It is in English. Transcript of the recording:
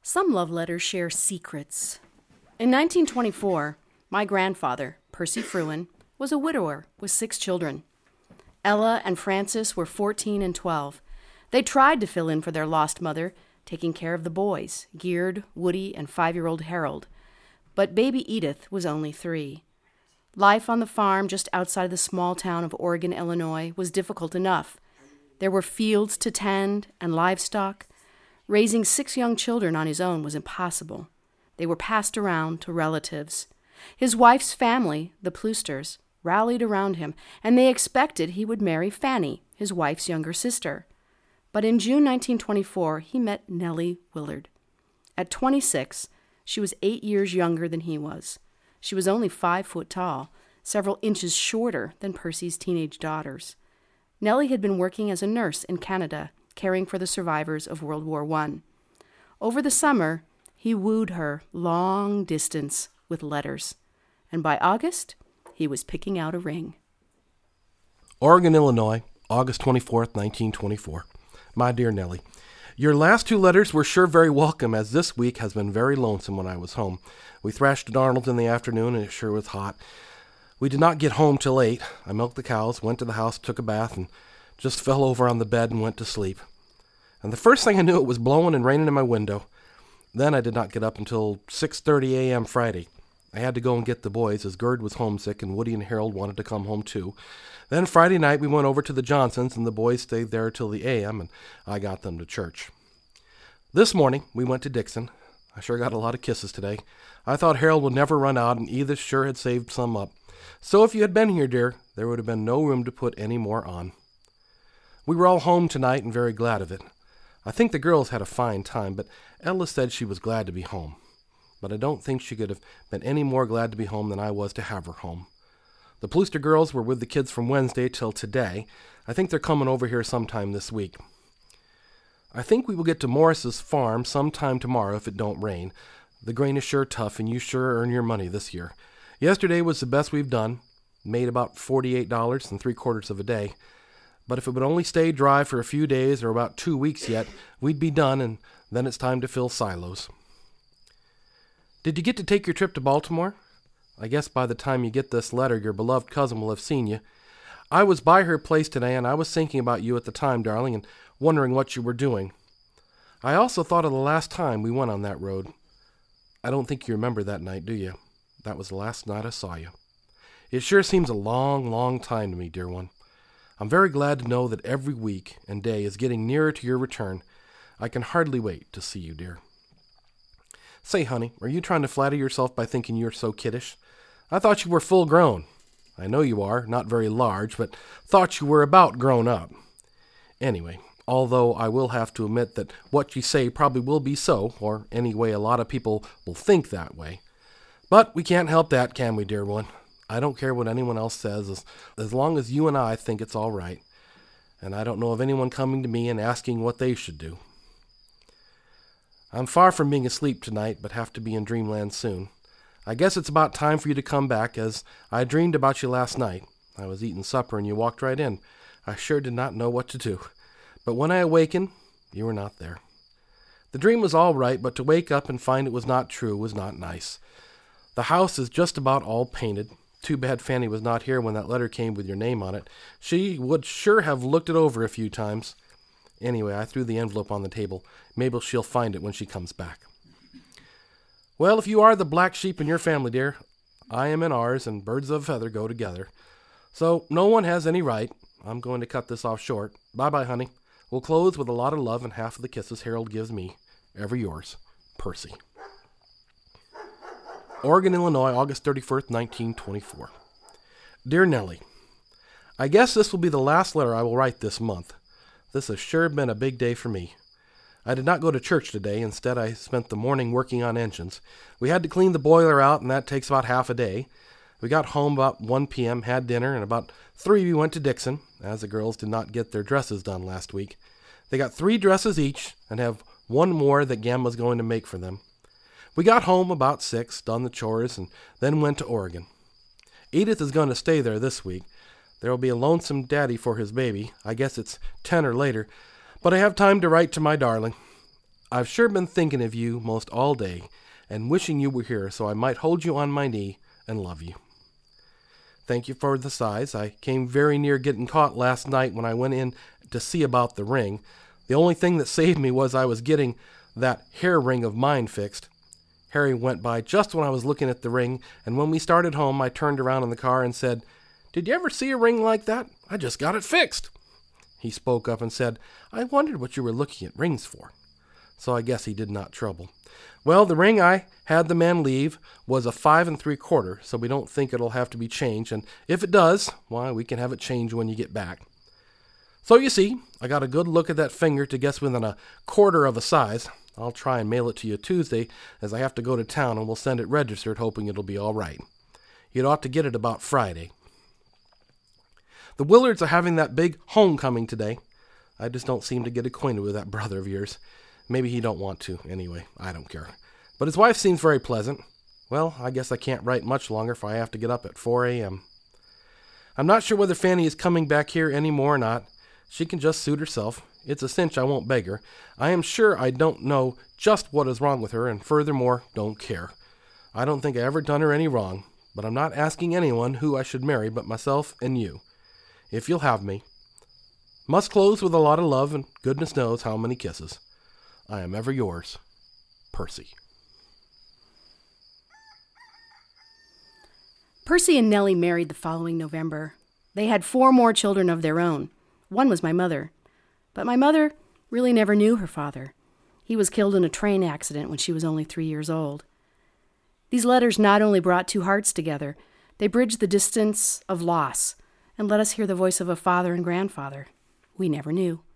Some love letters share secrets. In 1924, my grandfather, Percy Fruin, was a widower with 6 children. Ella and Francis were 14 and 12. They tried to fill in for their lost mother, taking care of the boys, Geared, Woody, and 5-year-old Harold. But baby Edith was only 3. Life on the farm just outside the small town of Oregon, Illinois, was difficult enough. There were fields to tend and livestock. Raising 6 young children on his own was impossible. They were passed around to relatives. His wife's family, the Plusters, rallied around him, and they expected he would marry Fanny, his wife's younger sister. But in June 1924, he met Nellie Willard. At 26, she was 8 years younger than he was. She was only 5 foot tall, several inches shorter than Percy's teenage daughters. Nellie had been working as a nurse in Canada, caring for the survivors of World War I. Over the summer, he wooed her long distance with letters, and by August, he was picking out a ring. Oregon, Illinois, August 24th, 1924. My dear Nellie, your last 2 letters were sure very welcome, as this week has been very lonesome when I was home. We thrashed at Arnold's in the afternoon, and it sure was hot. We did not get home till 8. I milked the cows, went to the house, took a bath, and just fell over on the bed and went to sleep. And the first thing I knew, it was blowing and raining in my window. Then I did not get up until 6:30 a.m. Friday. I had to go and get the boys, as Gerd was homesick and Woody and Harold wanted to come home too. Then Friday night we went over to the Johnsons, and the boys stayed there till the a.m., and I got them to church. This morning we went to Dixon. I sure got a lot of kisses today. I thought Harold would never run out, and Edith sure had saved some up. So if you had been here, dear, there would have been no room to put any more on. We were all home tonight and very glad of it. I think the girls had a fine time, but Ella said she was glad to be home. But I don't think she could have been any more glad to be home than I was to have her home. The Plooster girls were with the kids from Wednesday till today. I think they're coming over here sometime this week. I think we will get to Morris's farm sometime tomorrow if it don't rain. The grain is sure tough, and you sure earn your money this year. Yesterday was the best we've done. Made about $48 and 3/4 of a day. But if it would only stay dry for a few days or about 2 weeks yet, we'd be done, and then it's time to fill silos. Did you get to take your trip to Baltimore? I guess by the time you get this letter, your beloved cousin will have seen you. I was by her place today, and I was thinking about you at the time, darling, and wondering what you were doing. I also thought of the last time we went on that road. I don't think you remember that night, do you? That was the last night I saw you. It sure seems a long, long time to me, dear one. I'm very glad to know that every week and day is getting nearer to your return. I can hardly wait to see you, dear. Say, honey, are you trying to flatter yourself by thinking you're so kiddish? I thought you were full grown. I know you are, not very large, but thought you were about grown up. Anyway, although I will have to admit that what you say probably will be so, or anyway a lot of people will think that way. But we can't help that, can we, dear one? I don't care what anyone else says, as long as you and I think it's all right. And I don't know of anyone coming to me and asking what they should do. I'm far from being asleep tonight, but have to be in dreamland soon. I guess it's about time for you to come back, as I dreamed about you last night. I was eating supper and you walked right in. I sure did not know what to do. But when I awakened, you were not there. The dream was all right, but to wake up and find it was not true was not nice. The house is just about all painted. Too bad Fanny was not here when that letter came with your name on it. She would sure have looked it over a few times. Anyway, I threw the envelope on the table. Maybe she'll find it when she comes back. Well, if you are the black sheep in your family, dear, I am in ours, and birds of a feather go together. So no one has any right. I'm going to cut this off short. Bye-bye, honey. We'll close with a lot of love and half of the kisses Harold gives me. Ever yours, Percy. Oregon, Illinois, August 31st, 1924. Dear Nellie, I guess this will be the last letter I will write this month. This has sure been a big day for me. I did not go to church today. Instead, I spent the morning working on engines. We had to clean the boiler out, and that takes about half a day. We got home about 1 p.m., had dinner, and about 3 we went to Dixon, as the girls did not get their dresses done last week. They got 3 dresses each, and have 1 more that Gamma's going to make for them. We got home about 6, done the chores, and then went to Oregon. Edith is going to stay there this week. There will be a lonesome daddy for his baby. I guess it's 10 or later, but I have time to write to my darling. I've sure been thinking of you most all day and wishing you were here so I might hold you on my knee and love you. Thank you for the sighs. I came very near getting caught last night when I went in to see about the ring. The only thing that saved me was I was getting that hair ring of mine fixed. Harry went by just when I was looking at the ring, and when we started home, I turned around in the car and said, "Did you ever see a ring like that? I just got it fixed." He spoke up and said, "I wondered what you were looking at rings for." So I guess he did not trouble. Well, the ring I had the man leave was a 5 3/4, so we don't think it'll have to be changed, and if it does, why, we can have it changed when you get back. So you see, I got a good look at that finger to guess within a quarter of a size. I'll try and mail it to you Tuesday, as I have to go to town, and we'll send it registered, hoping it'll be all right. You'd ought to get it about Friday. The Willards are having that big homecoming today. I just don't seem to get acquainted with that brother of yours. Maybe he don't want to. Anyway, I don't care. But his wife seems very pleasant. Well, I guess I can't write much longer, for I have to get up at 4 a.m. I'm not sure whether Fanny is coming back here any more or not. She can just suit herself. It's a cinch I won't beg her. I am sure I don't know just what is wrong with her, and furthermore, don't care. I don't think I ever done her any wrong, but I'm not asking anyone who I should marry but myself and you, if you'll have me. Must close with a lot of love and goodness knows how many kisses. I am ever yours, Percy. Percy and Nellie married the following November. They had 4 more children of their own. One was my mother. But my mother really never knew her father. He was killed in a train accident when she was only 3 years old. These letters not only brought 2 hearts together, they bridged the distance of loss and let us hear the voice of a father and grandfather we never knew.